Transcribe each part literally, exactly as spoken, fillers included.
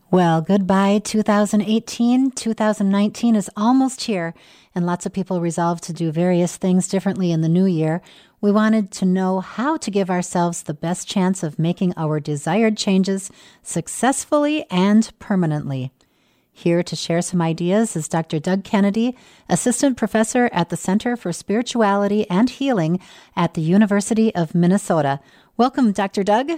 Well, goodbye two thousand eighteen. two thousand nineteen is almost here, and lots of people resolve to do various things differently in the new year. We wanted to know how to give ourselves the best chance of making our desired changes successfully and permanently. Here to share some ideas is Doctor Doug Kennedy, Assistant Professor at the Center for Spirituality and Healing at the University of Minnesota. Welcome, Doctor Doug.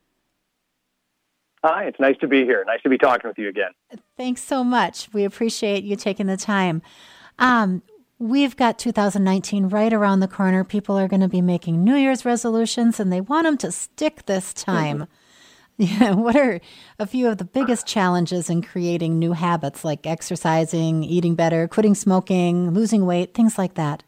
Hi, it's nice to be here. Nice to be talking with you again. Thanks so much. We appreciate you taking the time. Um, we've got two thousand nineteen right around the corner. People are going to be making New Year's resolutions, and they want them to stick this time. Mm-hmm. Yeah, what are a few of the biggest challenges in creating new habits like exercising, eating better, quitting smoking, losing weight, things like that?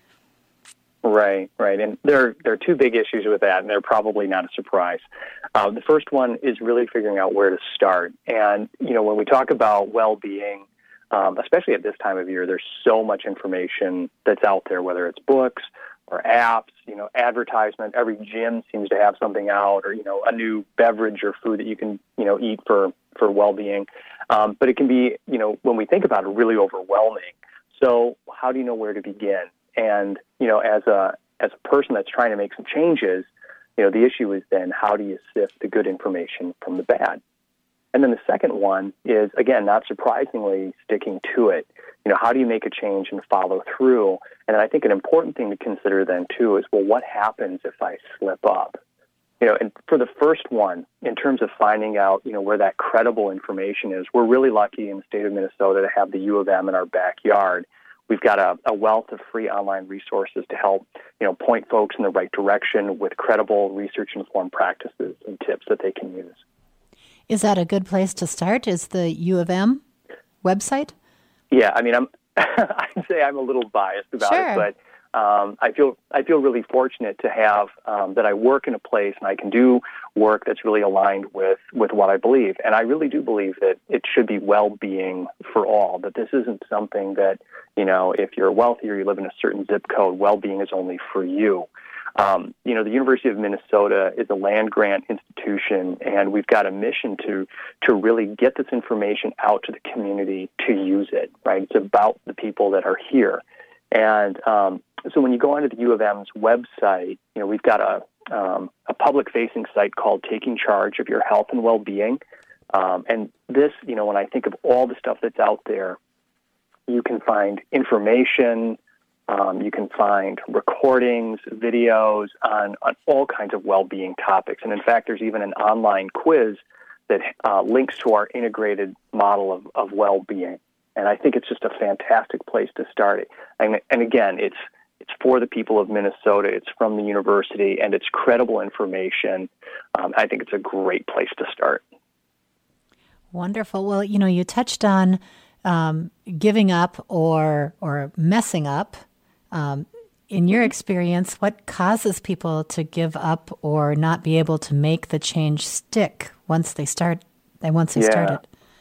Right, right. And there, there are two big issues with that, and they're probably not a surprise. Uh, the first one is really figuring out where to start. And, you know, when we talk about well-being, um, especially at this time of year, there's so much information that's out there, whether it's books or apps, you know, advertisement. Every gym seems to have something out, or, you know, a new beverage or food that you can, you know, eat for, for well-being. Um, but it can be, you know, when we think about it, really overwhelming. So how do you know where to begin? And, you know, as a as a person that's trying to make some changes, you know, the issue is then how do you sift the good information from the bad? And then the second one is, again, not surprisingly, sticking to it. You know, how do you make a change and follow through? And I think an important thing to consider then, too, is, well, what happens if I slip up? You know, and for the first one, in terms of finding out, you know, where that credible information is, we're really lucky in the state of Minnesota to have the U of M in our backyard. We've got a, a wealth of free online resources to help, you know, point folks in the right direction with credible research-informed practices and tips that they can use. Is that a good place to start? Is the U of M website? Yeah, I mean, I'm I'd say I'm a little biased about sure. it, but um, I feel I feel really fortunate to have um, that I work in a place and I can do work that's really aligned with, with what I believe. And I really do believe that it should be well-being for all, that this isn't something that, you know, if you're wealthy or you live in a certain zip code, well-being is only for you. Um, you know, the University of Minnesota is a land-grant institution, and we've got a mission to to really get this information out to the community to use it, right? It's about the people that are here. And um, so when you go onto the U of M's website, you know, we've got a, um, a public-facing site called Taking Charge of Your Health and Well-Being. Um, and this, you know, when I think of all the stuff that's out there, you can find information, um, you can find recordings, videos on, on all kinds of well-being topics. And in fact, there's even an online quiz that uh, links to our integrated model of, of well-being. And I think it's just a fantastic place to start it. And, and again, it's it's for the people of Minnesota, it's from the university, and it's credible information. Um, I think it's a great place to start. Wonderful. Well, you know, you touched on um, giving up or or messing up. Um, in your experience, what causes people to give up or not be able to make the change stick once they start? Once they yeah. started.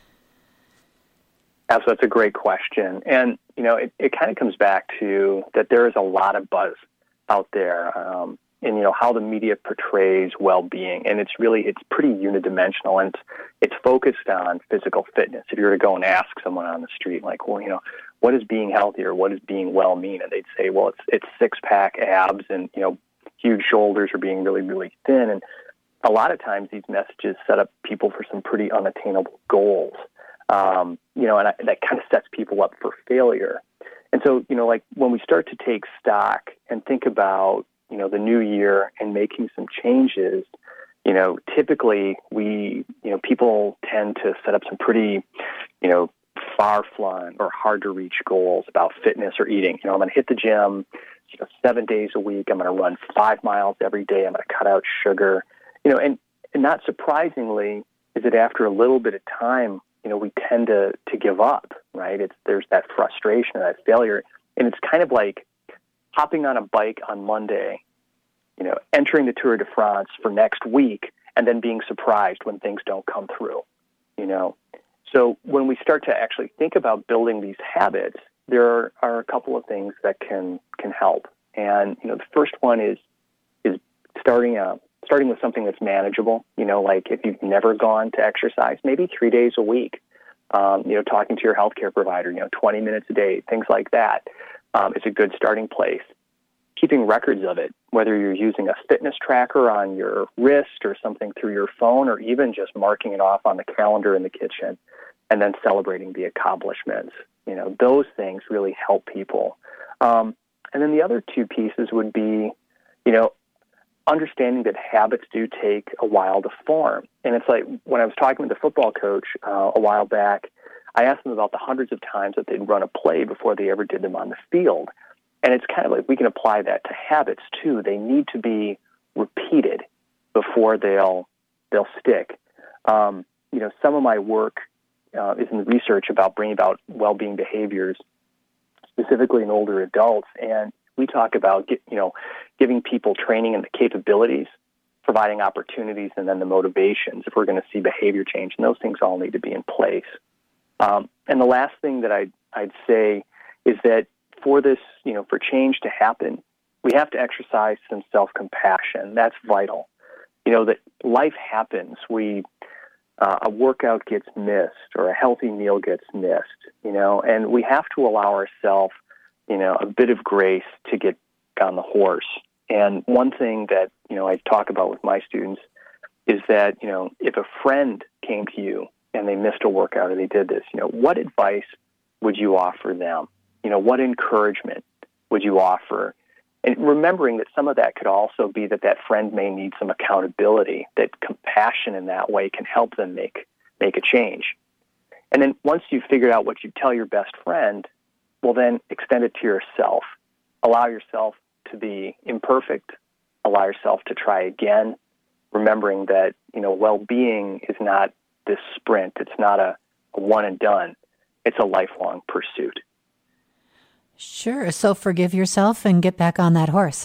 So that's a great question. And, you know, it, it kind of comes back to that there is a lot of buzz out there um, in, you know, how the media portrays well-being. And it's really, it's pretty unidimensional, and it's, it's focused on physical fitness. If you were to go and ask someone on the street, like, well, you know, what does being healthy or what does being well mean? And they'd say, well, it's it's six-pack abs and, you know, huge shoulders or being really, really thin. And a lot of times these messages set up people for some pretty unattainable goals. Um, you know, and I, that kind of sets people up for failure. And so, you know, like when we start to take stock and think about, you know, the new year and making some changes, you know, typically we, you know, people tend to set up some pretty, you know, far-flung or hard-to-reach goals about fitness or eating. You know, I'm going to hit the gym, you know, seven days a week. I'm going to run five miles every day. I'm going to cut out sugar. You know, and, and not surprisingly, is that after a little bit of time, you know, we tend to, to give up, right? It's there's that frustration, that failure. And it's kind of like hopping on a bike on Monday, you know, entering the Tour de France for next week, and then being surprised when things don't come through, you know. So when we start to actually think about building these habits, there are, are a couple of things that can can help. And, you know, the first one is is starting a, starting with something that's manageable, you know, like if you've never gone to exercise, maybe three days a week, um, you know, talking to your healthcare provider, you know, twenty minutes a day, things like that, um, is a good starting place. Keeping records of it, whether you're using a fitness tracker on your wrist or something through your phone, or even just marking it off on the calendar in the kitchen and then celebrating the accomplishments. You know, those things really help people. Um, and then the other two pieces would be, you know, understanding that habits do take a while to form. And it's like when I was talking with the football coach uh, a while back, I asked them about the hundreds of times that they'd run a play before they ever did them on the field. And it's kind of like we can apply that to habits too. They need to be repeated before they'll they'll stick. Um, you know, some of my work uh, is in the research about bringing about well-being behaviors, specifically in older adults. And we talk about you know giving people training and the capabilities, providing opportunities, and then the motivations if we're going to see behavior change. And those things all need to be in place. Um, and the last thing that I'd, I'd say is that for this, you know, for change to happen, we have to exercise some self-compassion. That's vital. You know, that life happens. We, uh, a workout gets missed or a healthy meal gets missed, you know, and we have to allow ourselves, you know, a bit of grace to get on the horse. And one thing that, you know, I talk about with my students is that, you know, if a friend came to you and they missed a workout or they did this, you know, what advice would you offer them? You know, what encouragement would you offer? And remembering that some of that could also be that that friend may need some accountability, that compassion in that way can help them make make a change. And then once you've figured out what you tell your best friend, well, then extend it to yourself. Allow yourself to be imperfect. Allow yourself to try again, remembering that, you know, well-being is not this sprint. It's not a, a one and done. It's a lifelong pursuit. Sure. So forgive yourself and get back on that horse.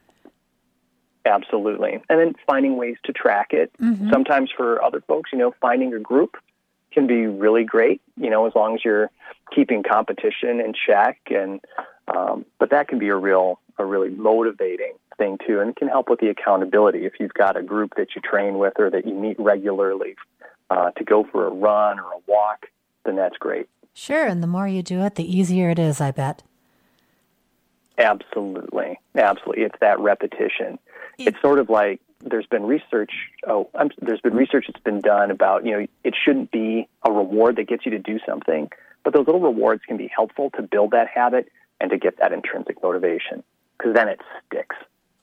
Absolutely. And then finding ways to track it. Mm-hmm. Sometimes for other folks, you know, finding a group can be really great, you know, as long as you're keeping competition in check. And um, but that can be a real, a really motivating thing too, and it can help with the accountability. If you've got a group that you train with or that you meet regularly uh, to go for a run or a walk, then that's great. Sure. And the more you do it, the easier it is, I bet. Absolutely. Absolutely. It's that repetition. It's sort of like there's been research, oh, I'm, there's been research that's been done about, you know, it shouldn't be a reward that gets you to do something, but those little rewards can be helpful to build that habit and to get that intrinsic motivation, because then it sticks.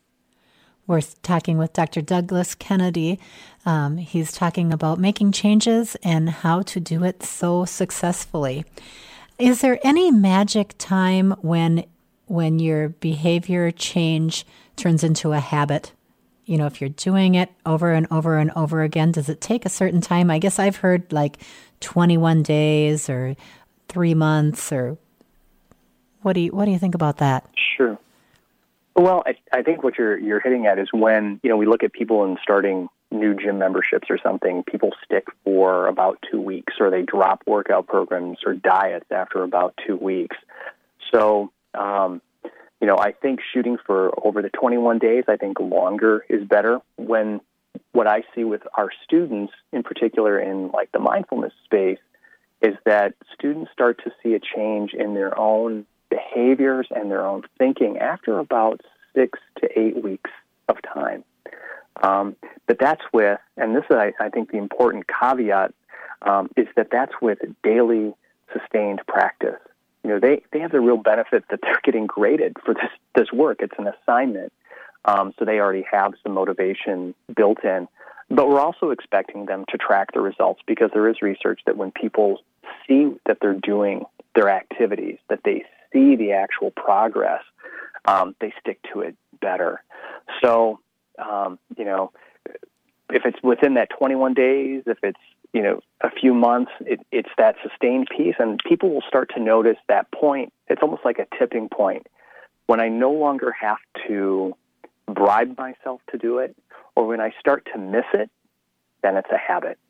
We're talking with Doctor Douglas Kennedy. Um, he's talking about making changes and how to do it so successfully. Is there any magic time when when your behavior change turns into a habit? You know, if you're doing it over and over and over again, does it take a certain time? I guess I've heard like twenty-one days or three months or what do you, what do you think about that? Sure. Well, I, I think what you're, you're hitting at is when, you know, we look at people and starting new gym memberships or something, people stick for about two weeks or they drop workout programs or diets after about two weeks. So, Um, you know, I think shooting for over the twenty-one days, I think longer is better. When what I see with our students, in particular in like the mindfulness space, is that students start to see a change in their own behaviors and their own thinking after about six to eight weeks of time. Um, but that's with, and this is, I, I think, the important caveat, um, is that that's with daily sustained practice. You know, they, they have the real benefit that they're getting graded for this, this work. It's an assignment. Um, so they already have some motivation built in. But we're also expecting them to track the results because there is research that when people see that they're doing their activities, that they see the actual progress, um, they stick to it better. So, um, you know, if it's within that twenty-one days, if it's, you know, a few months, it, it's that sustained piece, and people will start to notice that point. It's almost like a tipping point. When I no longer have to bribe myself to do it, or when I start to miss it, then it's a habit.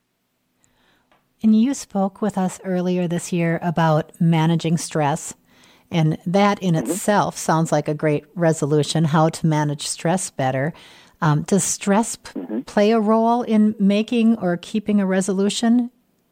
And you spoke with us earlier this year about managing stress, and that in mm-hmm. itself sounds like a great resolution, how to manage stress better. Um, does stress p- Mm-hmm. play a role in making or keeping a resolution?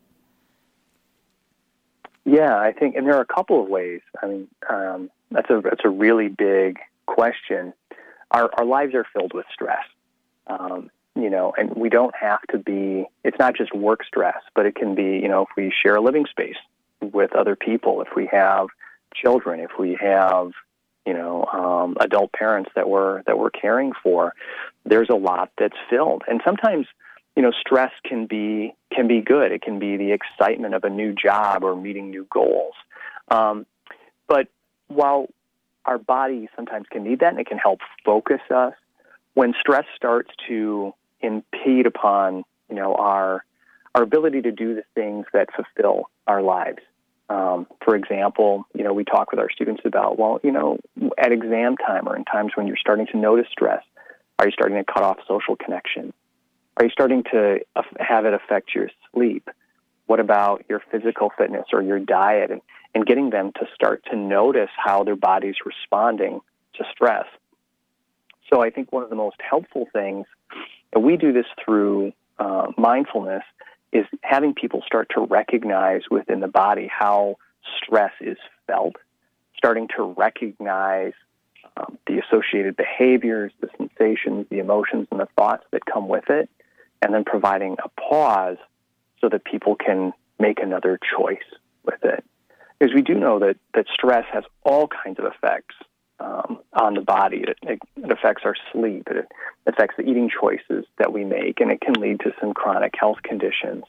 Yeah, I think, and there are a couple of ways. I mean, um, that's a that's a really big question. Our our lives are filled with stress, um, you know, and we don't have to be. It's not just work stress, but it can be, you know, if we share a living space with other people, if we have children, if we have, you know, um, adult parents that we're that we're caring for. There's a lot that's filled, and sometimes, you know, stress can be can be good. It can be the excitement of a new job or meeting new goals. Um, but while our body sometimes can need that, and it can help focus us, when stress starts to impede upon, you know, our our ability to do the things that fulfill our lives. Um, for example, you know, we talk with our students about, well, you know, at exam time or in times when you're starting to notice stress, are you starting to cut off social connection? Are you starting to have it affect your sleep? What about your physical fitness or your diet? And, and getting them to start to notice how their body's responding to stress. So I think one of the most helpful things, and we do this through uh, mindfulness, is having people start to recognize within the body how stress is felt, starting to recognize um, the associated behaviors, the sensations, the emotions, and the thoughts that come with it, and then providing a pause so that people can make another choice with it. Because we do know that, that stress has all kinds of effects um, on the body. It, it, it affects our sleep. It affects the eating choices that we make, and it can lead to some chronic health conditions.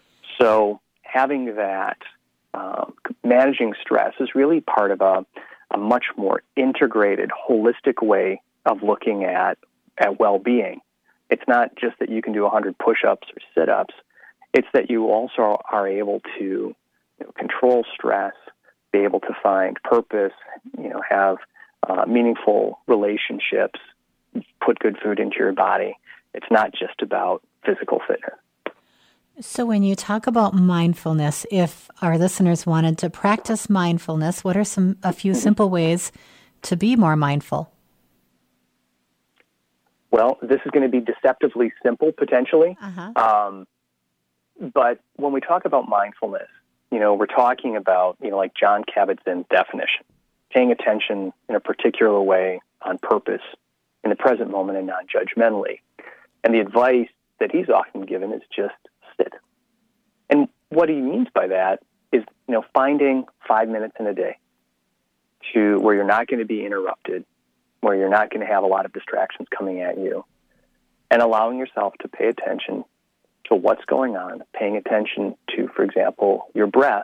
So having that, um, managing stress is really part of a, a much more integrated, holistic way of looking at, at well-being. It's not just that you can do one hundred push-ups or sit-ups. It's that you also are able to, you know, control stress, be able to find purpose, you know, have uh, meaningful relationships, put good food into your body. It's not just about physical fitness. So when you talk about mindfulness, if our listeners wanted to practice mindfulness, what are some a few simple ways to be more mindful? Well, this is going to be deceptively simple, potentially. Uh-huh. Um, but when we talk about mindfulness, you know, we're talking about, you know, like John Kabat-Zinn's definition, paying attention in a particular way on purpose in the present moment and non-judgmentally. And the advice that he's often given is just sit. And what he means by that is, you know, finding five minutes in a day to where you're not going to be interrupted, where you're not going to have a lot of distractions coming at you, and allowing yourself to pay attention to what's going on, paying attention to, for example, your breath,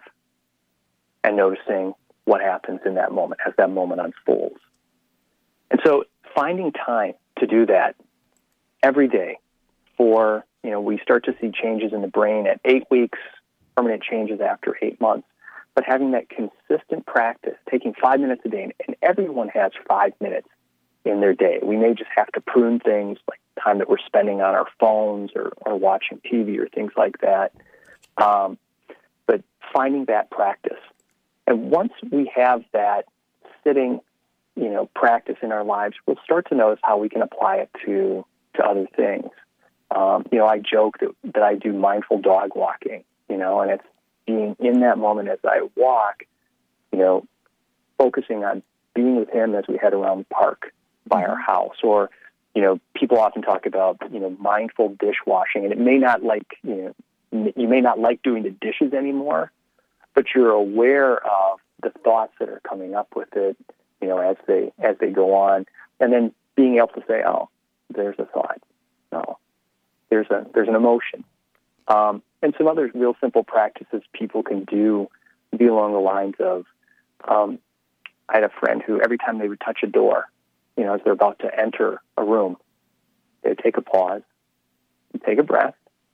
and noticing what happens in that moment as that moment unfolds. And so finding time to do that every day for, you know, we start to see changes in the brain at eight weeks, permanent changes after eight months, but having that consistent practice, taking five minutes a day, and everyone has five minutes in their day. We may just have to prune things like time that we're spending on our phones or, or watching T V or things like that. Um, but finding that practice. And once we have that sitting, you know, practice in our lives, we'll start to notice how we can apply it to, to other things. Um, you know, I joke that, that I do mindful dog walking, you know, and it's being in that moment as I walk, you know, focusing on being with him as we head around the park by our house. Or, you know, people often talk about, you know, mindful dishwashing, and it may not like, you know, you may not like doing the dishes anymore, but you're aware of the thoughts that are coming up with it, you know, as they as they go on, and then being able to say, oh, there's a thought, no, there's a there's an emotion, um, and some other real simple practices people can do be along the lines of, um, I had a friend who every time they would touch a door, you know, as they're about to enter a room, they'd take a pause, take a breath,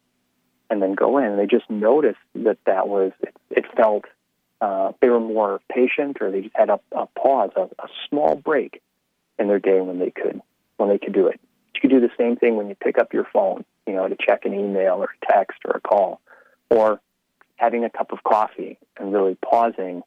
and then go in. And they just noticed that that was, it, it felt, uh, they were more patient, or they just had a, a pause, a, a small break in their day when they could, when they could do it. You could do the same thing when you pick up your phone, you know, to check an email or a text or a call, or having a cup of coffee and really pausing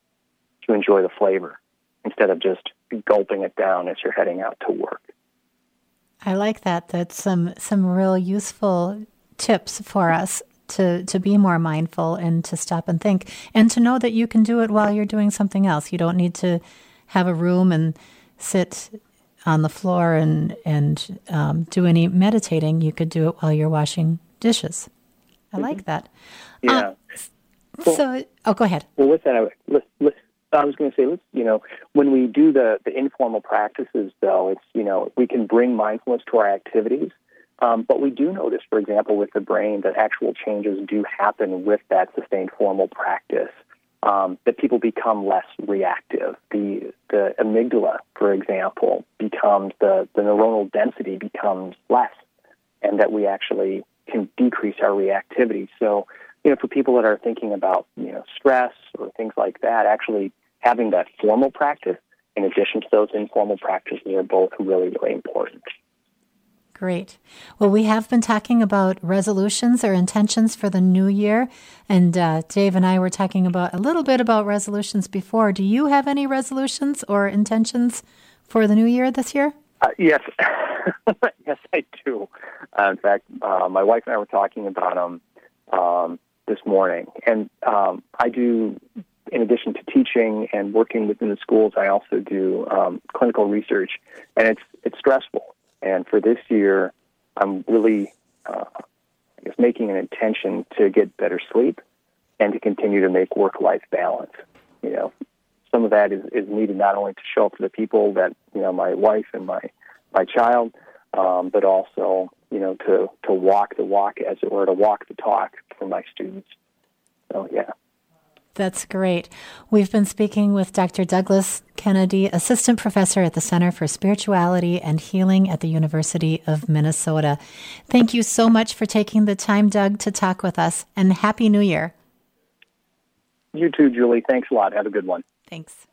to enjoy the flavor instead of just gulping it down as you're heading out to work. I like that. That's some some real useful tips for us to, to be more mindful and to stop and think and to know that you can do it while you're doing something else. You don't need to have a room and sit on the floor and, and um, do any meditating. You could do it while you're washing dishes. I mm-hmm. like that. Yeah. Uh, well, so, oh, go ahead. Well, with that, I, let's, let's, I was going to say, let's, you know, when we do the, the informal practices, though, it's, you know, we can bring mindfulness to our activities. Um, but we do notice, for example, with the brain that actual changes do happen with that sustained formal practice, um, that people become less reactive. The the amygdala, for example, becomes, the, the neuronal density becomes less, and that we actually can decrease our reactivity. So, you know, for people that are thinking about, you know, stress or things like that, actually having that formal practice in addition to those informal practices are both really, really important. Great. Well, we have been talking about resolutions or intentions for the new year, and uh, Dave and I were talking about a little bit about resolutions before. Do you have any resolutions or intentions for the new year this year? Uh, yes. Yes, I do. Uh, in fact, uh, my wife and I were talking about them um, this morning, and um, I do, in addition to teaching and working within the schools, I also do um, clinical research, and it's it's stressful. And for this year, I'm really, uh, I guess, making an intention to get better sleep and to continue to make work-life balance. You know, some of that is, is needed not only to show up for the people that, you know, my wife and my, my child, um, but also, you know, to, to walk the walk, as it were, to walk the talk for my students. So, yeah. That's great. We've been speaking with Doctor Douglas Kennedy, Assistant Professor at the Center for Spirituality and Healing at the University of Minnesota. Thank you so much for taking the time, Doug, to talk with us, and Happy New Year. You too, Julie. Thanks a lot. Have a good one. Thanks.